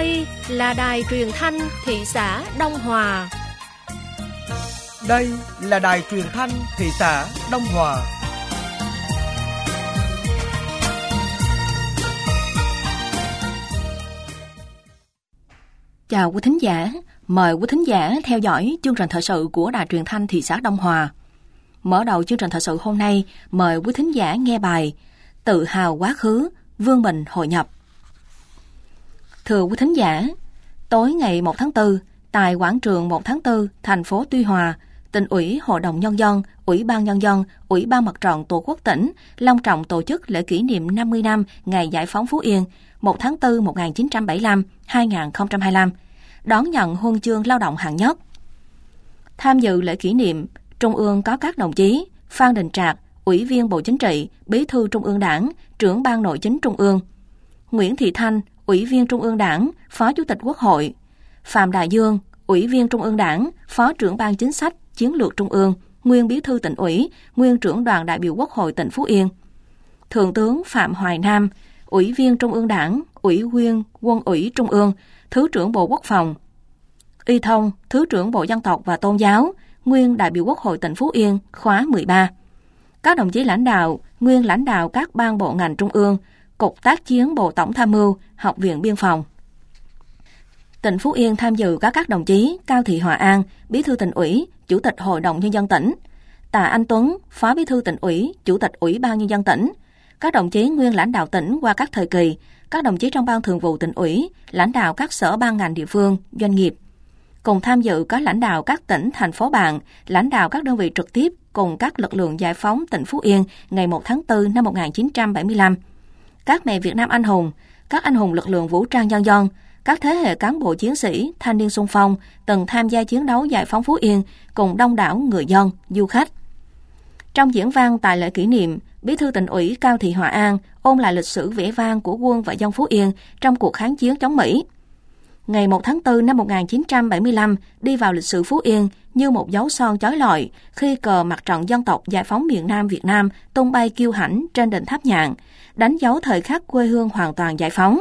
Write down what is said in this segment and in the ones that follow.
Đây là đài truyền thanh thị xã Đông Hòa. Đây là đài truyền thanh thị xã Đông Hòa. Chào quý thính giả, mời quý thính giả theo dõi chương trình thời sự của đài truyền thanh thị xã Đông Hòa. Mở đầu chương trình thời sự hôm nay, mời quý thính giả nghe bài Tự hào quá khứ, vươn mình hội nhập. Thưa quý thính giả, tối ngày 1 tháng 4, tại quảng trường 1 tháng 4, thành phố Tuy Hòa, Tỉnh ủy, Hội đồng Nhân dân, Ủy ban Nhân dân, Ủy ban Mặt trận Tổ quốc tỉnh long trọng tổ chức lễ kỷ niệm 50 năm ngày giải phóng Phú Yên 1 tháng 4 1975-2025, đón nhận huân chương lao động hạng nhất. Tham dự lễ kỷ niệm, Trung ương có các đồng chí Phan Đình Trạc, Ủy viên Bộ Chính trị, Bí thư Trung ương Đảng, Trưởng ban Nội chính Trung ương; Nguyễn Thị Thanh, Ủy viên Trung ương Đảng, Phó Chủ tịch Quốc hội; Phạm Đại Dương, Ủy viên Trung ương Đảng, Phó Trưởng ban Chính sách, Chiến lược Trung ương, nguyên Bí thư Tỉnh ủy, nguyên Trưởng đoàn đại biểu Quốc hội tỉnh Phú Yên; Thượng tướng Phạm Hoài Nam, Ủy viên Trung ương Đảng, Ủy viên Quân ủy Trung ương, Thứ trưởng Bộ Quốc phòng; Y Thông, Thứ trưởng Bộ Dân tộc và Tôn giáo, nguyên đại biểu Quốc hội tỉnh Phú Yên khóa 13. Các đồng chí lãnh đạo, nguyên lãnh đạo các ban bộ ngành Trung ương, Cục Tác chiến Bộ Tổng tham mưu, Học viện Biên phòng. Tỉnh Phú Yên tham dự có các đồng chí Cao Thị Hòa An, Bí thư Tỉnh ủy, Chủ tịch Hội đồng Nhân dân tỉnh; Tạ Anh Tuấn, Phó Bí thư Tỉnh ủy, Chủ tịch Ủy ban Nhân dân tỉnh; các đồng chí nguyên lãnh đạo tỉnh qua các thời kỳ, các đồng chí trong Ban Thường vụ Tỉnh ủy, lãnh đạo các sở ban ngành địa phương, doanh nghiệp. Cùng tham dự có lãnh đạo các tỉnh, thành phố bạn, lãnh đạo các đơn vị trực tiếp cùng các lực lượng giải phóng tỉnh Phú Yên ngày 1 tháng 4 năm 1975, các mẹ Việt Nam anh hùng, các anh hùng lực lượng vũ trang nhân dân, các thế hệ cán bộ chiến sĩ, thanh niên xung phong từng tham gia chiến đấu giải phóng Phú Yên cùng đông đảo người dân, du khách. Trong diễn văn tại lễ kỷ niệm, Bí thư Tỉnh ủy Cao Thị Hòa An ôn lại lịch sử vẻ vang của quân và dân Phú Yên trong cuộc kháng chiến chống Mỹ. Ngày 1 tháng 4 năm 1975 đi vào lịch sử Phú Yên như một dấu son chói lọi khi cờ mặt trận dân tộc giải phóng miền Nam Việt Nam tung bay kiêu hãnh trên đỉnh Tháp Nhạn, đánh dấu thời khắc quê hương hoàn toàn giải phóng.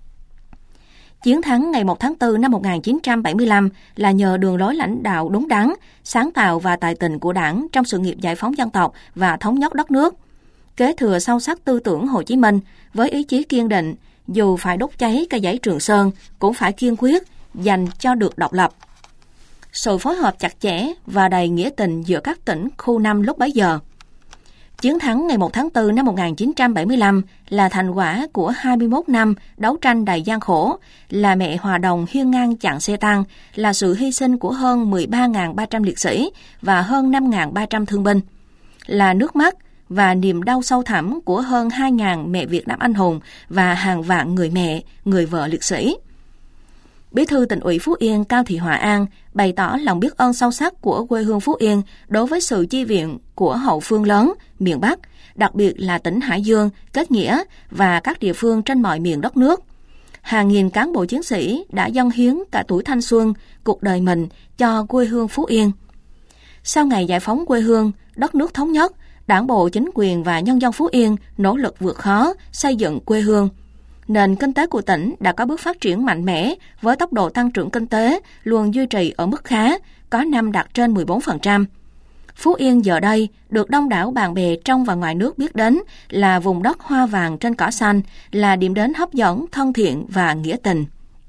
Chiến thắng ngày 1 tháng 4 năm 1975 là nhờ đường lối lãnh đạo đúng đắn, sáng tạo và tài tình của Đảng trong sự nghiệp giải phóng dân tộc và thống nhất đất nước. Kế thừa sâu sắc tư tưởng Hồ Chí Minh với ý chí kiên định, dù phải đốt cháy cây giấy Trường Sơn, cũng phải kiên quyết giành cho được độc lập. Sự phối hợp chặt chẽ và đầy nghĩa tình giữa các tỉnh khu 5 lúc bấy giờ. Chiến thắng ngày 1 tháng 4 năm 1975 là thành quả của 21 năm đấu tranh đầy gian khổ, là mẹ hòa đồng hiên ngang chặn xe tăng, là sự hy sinh của hơn 13.300 liệt sĩ và hơn 5.300 thương binh, là nước mắt và niềm đau sâu thẳm của hơn 2.000 mẹ Việt Nam anh hùng và hàng vạn người mẹ, người vợ liệt sĩ. Bí thư Tỉnh ủy Phú Yên Cao Thị Hòa An bày tỏ lòng biết ơn sâu sắc của quê hương Phú Yên đối với sự chi viện của hậu phương lớn, miền Bắc, đặc biệt là tỉnh Hải Dương, Kết Nghĩa và các địa phương trên mọi miền đất nước. Hàng nghìn cán bộ chiến sĩ đã dâng hiến cả tuổi thanh xuân, cuộc đời mình cho quê hương Phú Yên. Sau ngày giải phóng quê hương, đất nước thống nhất, Đảng bộ, chính quyền và nhân dân Phú Yên nỗ lực vượt khó, xây dựng quê hương. Nền kinh tế của tỉnh đã có bước phát triển mạnh mẽ với tốc độ tăng trưởng kinh tế luôn duy trì ở mức khá, có năm đạt trên 14%. Phú Yên giờ đây được đông đảo bạn bè trong và ngoài nước biết đến là vùng đất hoa vàng trên cỏ xanh, là điểm đến hấp dẫn, thân thiện và nghĩa tình.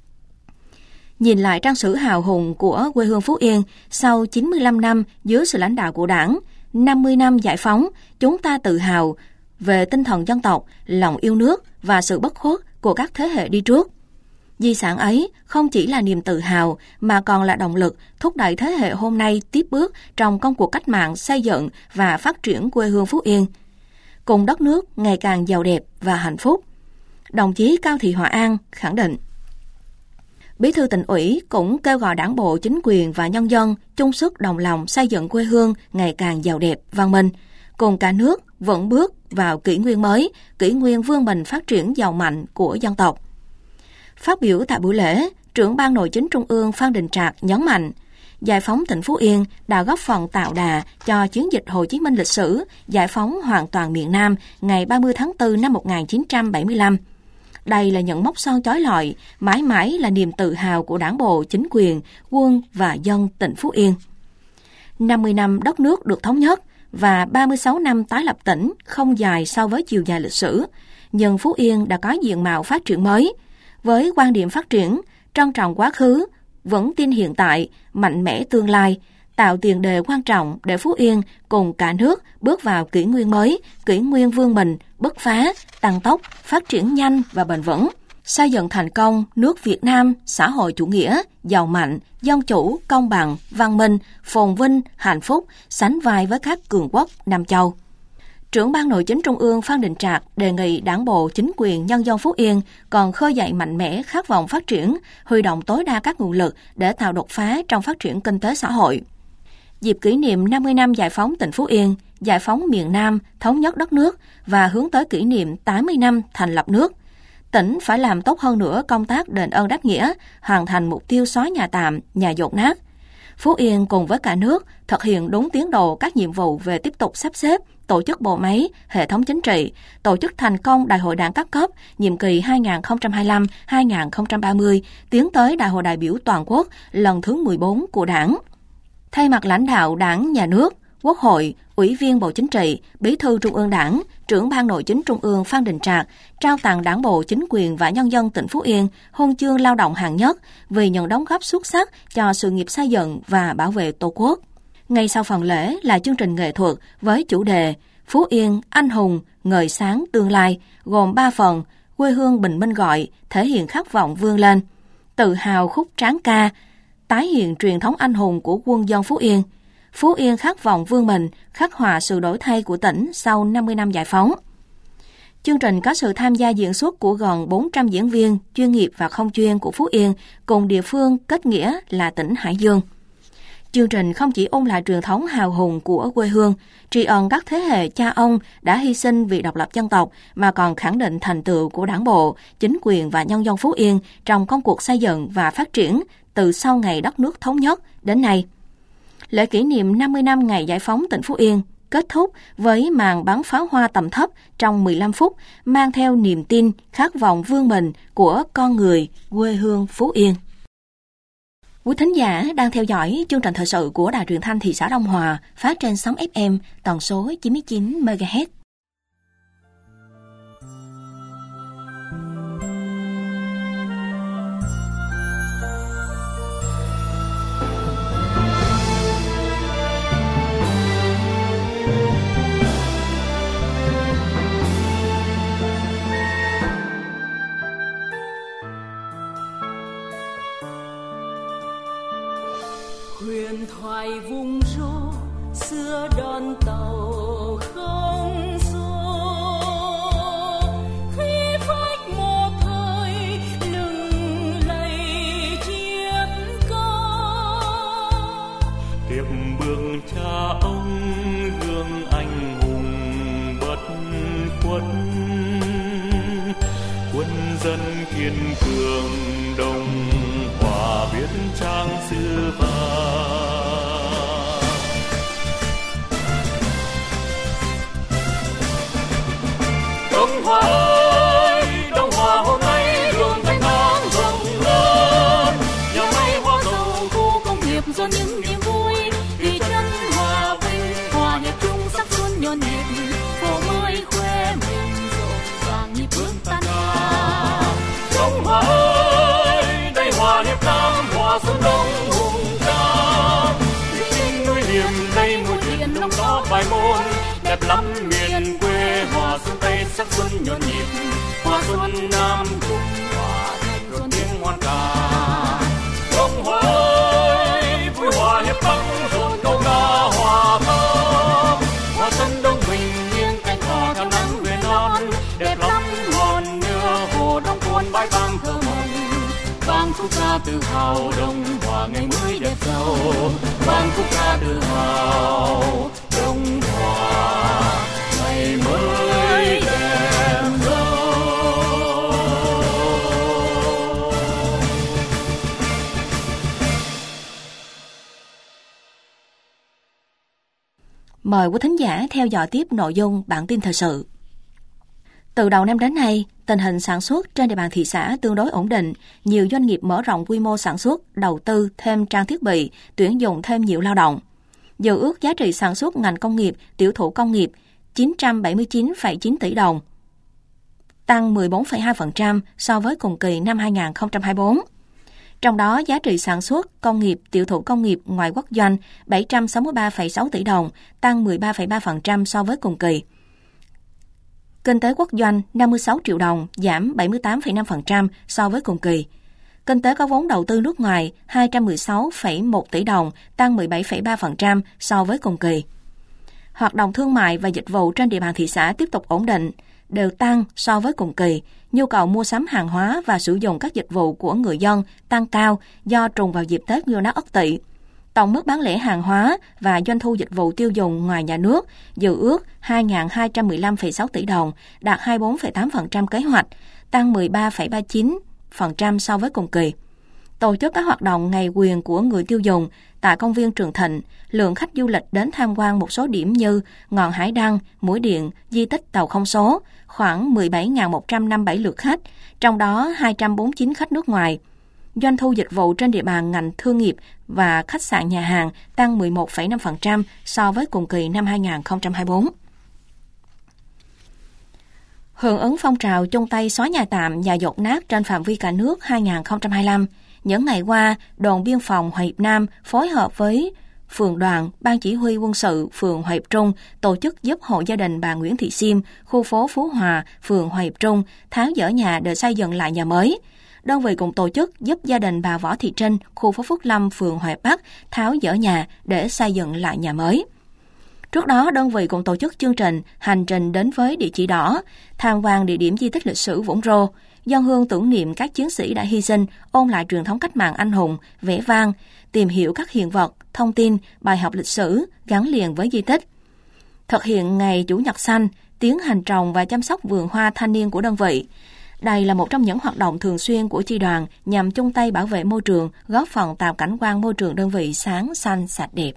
Nhìn lại trang sử hào hùng của quê hương Phú Yên sau 95 năm dưới sự lãnh đạo của Đảng, 50 năm giải phóng, chúng ta tự hào về tinh thần dân tộc, lòng yêu nước và sự bất khuất của các thế hệ đi trước. Di sản ấy không chỉ là niềm tự hào mà còn là động lực thúc đẩy thế hệ hôm nay tiếp bước trong công cuộc cách mạng xây dựng và phát triển quê hương Phú Yên, cùng đất nước ngày càng giàu đẹp và hạnh phúc. Đồng chí Cao Thị Hòa An khẳng định. Bí thư Tỉnh ủy cũng kêu gọi Đảng bộ, chính quyền và nhân dân chung sức đồng lòng xây dựng quê hương ngày càng giàu đẹp, văn minh, cùng cả nước vững bước vào kỷ nguyên mới, kỷ nguyên vươn mình phát triển giàu mạnh của dân tộc. Phát biểu tại buổi lễ, Trưởng ban Nội chính Trung ương Phan Đình Trạc nhấn mạnh, giải phóng tỉnh Phú Yên đã góp phần tạo đà cho chiến dịch Hồ Chí Minh lịch sử giải phóng hoàn toàn miền Nam ngày 30 tháng 4 năm 1975. Đây là những mốc son chói lọi, mãi mãi là niềm tự hào của đảng bộ, chính quyền, quân và dân tỉnh Phú Yên. 50 năm đất nước được thống nhất và 36 năm tái lập tỉnh không dài so với chiều dài lịch sử, nhưng Phú Yên đã có diện mạo phát triển mới. Với quan điểm phát triển, trân trọng quá khứ, vững tin hiện tại, mạnh mẽ tương lai, tạo tiền đề quan trọng để Phú Yên cùng cả nước bước vào kỷ nguyên mới, kỷ nguyên vươn mình, bứt phá, tăng tốc, phát triển nhanh và bền vững, xây dựng thành công nước Việt Nam xã hội chủ nghĩa, giàu mạnh, dân chủ, công bằng, văn minh, phồn vinh, hạnh phúc, sánh vai với các cường quốc Nam Châu. Trưởng Ban Nội chính Trung ương Phan Đình Trạc đề nghị Đảng bộ, chính quyền, nhân dân Phú Yên còn khơi dậy mạnh mẽ khát vọng phát triển, huy động tối đa các nguồn lực để tạo đột phá trong phát triển kinh tế xã hội. Dịp kỷ niệm 50 năm giải phóng tỉnh Phú Yên, giải phóng miền Nam, thống nhất đất nước và hướng tới kỷ niệm 80 năm thành lập nước, tỉnh phải làm tốt hơn nữa công tác đền ơn đáp nghĩa, hoàn thành mục tiêu xóa nhà tạm, nhà dột nát. Phú Yên cùng với cả nước thực hiện đúng tiến độ các nhiệm vụ về tiếp tục sắp xếp, tổ chức bộ máy, hệ thống chính trị, tổ chức thành công Đại hội Đảng các cấp nhiệm kỳ 2025-2030, tiến tới Đại hội đại biểu toàn quốc lần thứ 14 của Đảng. Thay mặt lãnh đạo Đảng, Nhà nước, Quốc hội, Ủy viên Bộ Chính trị, Bí thư Trung ương Đảng, Trưởng Ban Nội chính Trung ương Phan Đình Trạc trao tặng Đảng bộ, chính quyền và nhân dân tỉnh Phú Yên huân chương lao động hạng nhất vì những đóng góp xuất sắc cho sự nghiệp xây dựng và bảo vệ Tổ quốc. Ngay sau phần lễ là chương trình nghệ thuật với chủ đề Phú Yên, anh hùng, ngời sáng tương lai, gồm 3 phần: quê hương bình minh gọi, thể hiện khát vọng vươn lên; tự hào khúc tráng ca, tái hiện truyền thống anh hùng của quân dân Phú Yên; Phú Yên khát vọng vươn mình, khắc họa sự đổi thay của tỉnh sau 50 năm giải phóng. Chương trình có sự tham gia diễn xuất của gần 400 diễn viên chuyên nghiệp và không chuyên của Phú Yên cùng địa phương kết nghĩa là tỉnh Hải Dương. Chương trình không chỉ ôn lại truyền thống hào hùng của quê hương, tri ân các thế hệ cha ông đã hy sinh vì độc lập dân tộc, mà còn khẳng định thành tựu của Đảng bộ, chính quyền và nhân dân Phú Yên trong công cuộc xây dựng và phát triển từ sau ngày đất nước thống nhất đến nay. Lễ kỷ niệm 50 năm ngày giải phóng tỉnh Phú Yên kết thúc với màn bắn pháo hoa tầm thấp trong 15 phút, mang theo niềm tin, khát vọng vươn mình của con người quê hương Phú Yên. Quý thính giả đang theo dõi chương trình thời sự của Đài Truyền thanh thị xã Đông Hòa, phát trên sóng FM tần số 99 MHz. huyền thoại vùng rô xưa đón tàu không số, khi phách một thời lừng lẫy chiến công, tiếp bước cha ông gương anh hùng bất khuất, quân dân kiên cường đồng hòa biết trang sử vàng. Đông Hòa ơi, Đông Hòa hôm nay đường thanh thang rộng lớn, nhà máy hóa dầu, khu công nghiệp do những niềm vui, vì chân hòa bình, hòa hiệp chung sắc xuân nhộn nhịp, phố mới khoe mình rộn ràng nhịp bước tan ca. Đông Hòa ơi, đây hòa hiệp Nam, hòa xuân đông hùng ca, trên núi Liềm đây mùa chuyện đông đó bài môn, đẹp lắm miền quê hòa xuân Tây sắc xuân nhộn nhịp, hòa xuân Nam cùng hòa thành rộn tiếng ngoan ca. Đông Hòa ơi, vui hòa hiệp Bắc rộn câu ca hòa thơm, hòa xuân đông bình nghiêng cánh hòa theo nắng về non, đẹp lắm ngọn nửa hồ Đông cuốn bãi vang thơ mộng, vang khúc ca tự hào Đông Hòa ngày mới đẹp giàu, vang khúc ca tự hào Đông Hòa ngày mới đẹp giàu. Mời quý thính giả theo dõi tiếp nội dung bản tin thời sự. Từ đầu năm đến nay, tình hình sản xuất trên địa bàn thị xã tương đối ổn định, nhiều doanh nghiệp mở rộng quy mô sản xuất, đầu tư thêm trang thiết bị, tuyển dụng thêm nhiều lao động. Dự ước giá trị sản xuất ngành công nghiệp, tiểu thủ công nghiệp 979,9 tỷ đồng, tăng 14,2% so với cùng kỳ năm 2024. Trong đó, giá trị sản xuất công nghiệp, tiểu thủ công nghiệp ngoài quốc doanh 763,6 tỷ đồng, tăng 13,3% so với cùng kỳ. Kinh tế quốc doanh 56 triệu đồng, giảm 78,5% so với cùng kỳ. Kinh tế có vốn đầu tư nước ngoài 216,1 tỷ đồng, tăng 17,3% so với cùng kỳ. Hoạt động thương mại và dịch vụ trên địa bàn thị xã tiếp tục ổn định, đều tăng so với cùng kỳ. Nhu cầu mua sắm hàng hóa và sử dụng các dịch vụ của người dân tăng cao do trùng vào dịp Tết Nguyên đán Ất Tỵ. Tổng mức bán lẻ hàng hóa và doanh thu dịch vụ tiêu dùng ngoài nhà nước dự ước 2.215,6 tỷ đồng, đạt 24,8% kế hoạch, tăng 13,39% so với cùng kỳ. Tổ chức các hoạt động ngày quyền của người tiêu dùng tại công viên Trường Thịnh, lượng khách du lịch đến tham quan một số điểm như Ngọn Hải Đăng, Mũi Điện, di tích Tàu Không Số, khoảng 17.157 lượt khách, trong đó 249 khách nước ngoài. Doanh thu dịch vụ trên địa bàn ngành thương nghiệp và khách sạn nhà hàng tăng 11,5% so với cùng kỳ năm 2024. Hưởng ứng phong trào chung tay xóa nhà tạm, nhà dột nát trên phạm vi cả nước 2025, những ngày qua, đồn biên phòng Hòa Hiệp Nam phối hợp với phường đoàn, ban chỉ huy quân sự phường Hòa Hiệp Trung tổ chức giúp hộ gia đình bà Nguyễn Thị Sim, khu phố Phú Hòa, phường Hòa Hiệp Trung tháo dỡ nhà để xây dựng lại nhà mới. Đơn vị cũng tổ chức giúp gia đình bà Võ Thị Trinh, khu phố Phước Lâm, phường Hòa Bắc tháo dỡ nhà để xây dựng lại nhà mới. Trước đó, đơn vị cũng tổ chức chương trình hành trình đến với địa chỉ đỏ, tham quan địa điểm di tích lịch sử Vũng Rô, dâng hương tưởng niệm các chiến sĩ đã hy sinh, ôn lại truyền thống cách mạng anh hùng, vẻ vang, tìm hiểu các hiện vật, thông tin, bài học lịch sử gắn liền với di tích. Thực hiện ngày Chủ nhật xanh, tiến hành trồng và chăm sóc vườn hoa thanh niên của đơn vị. Đây là một trong những hoạt động thường xuyên của chi đoàn nhằm chung tay bảo vệ môi trường, góp phần tạo cảnh quan môi trường đơn vị sáng, xanh, sạch đẹp.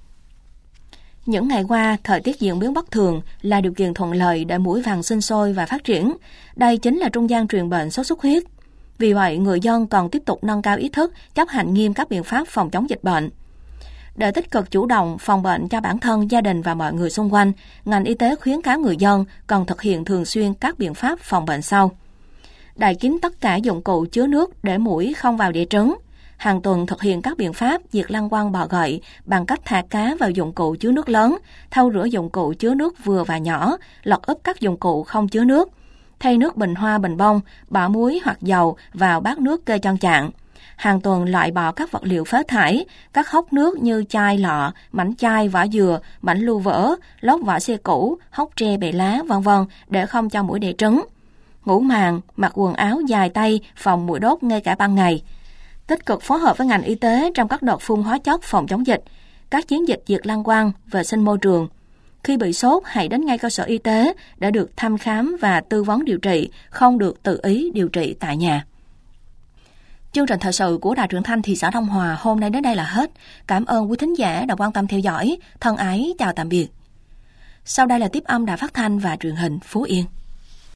Những ngày qua, thời tiết diễn biến bất thường là điều kiện thuận lợi để muỗi vàng sinh sôi và phát triển. Đây chính là trung gian truyền bệnh sốt xuất huyết. Vì vậy, người dân cần tiếp tục nâng cao ý thức, chấp hành nghiêm các biện pháp phòng chống dịch bệnh. Để tích cực chủ động phòng bệnh cho bản thân, gia đình và mọi người xung quanh, ngành y tế khuyến cáo người dân cần thực hiện thường xuyên các biện pháp phòng bệnh sau. Đậy kín tất cả dụng cụ chứa nước để muỗi không vào đẻ trứng. Hàng tuần thực hiện các biện pháp diệt lăng quăng bọ gậy bằng cách thả cá vào dụng cụ chứa nước lớn, thau rửa dụng cụ chứa nước vừa và nhỏ, lật úp các dụng cụ không chứa nước, thay nước bình hoa bình bông, bỏ muối hoặc dầu vào bát nước kê chân chạn. Hàng tuần loại bỏ các vật liệu phế thải, các hốc nước như chai lọ, mảnh chai, vỏ dừa, mảnh lưu vỡ, lốp vỏ xe cũ, hốc tre bể lá, v.v. để không cho muỗi đẻ trứng. Ngủ màn, mặc quần áo dài tay, phòng muỗi đốt ngay cả ban ngày. Tích cực phối hợp với ngành y tế trong các đợt phun hóa chất phòng chống dịch, các chiến dịch diệt lăng quăng, vệ sinh môi trường. Khi bị sốt, hãy đến ngay cơ sở y tế để được thăm khám và tư vấn điều trị, không được tự ý điều trị tại nhà. Chương trình thời sự của Đài Truyền thanh thị xã Đông Hòa hôm nay đến đây là hết. Cảm ơn quý thính giả đã quan tâm theo dõi. Thân ái chào tạm biệt. Sau đây là tiếp âm Đài Phát thanh và Truyền hình Phú Yên.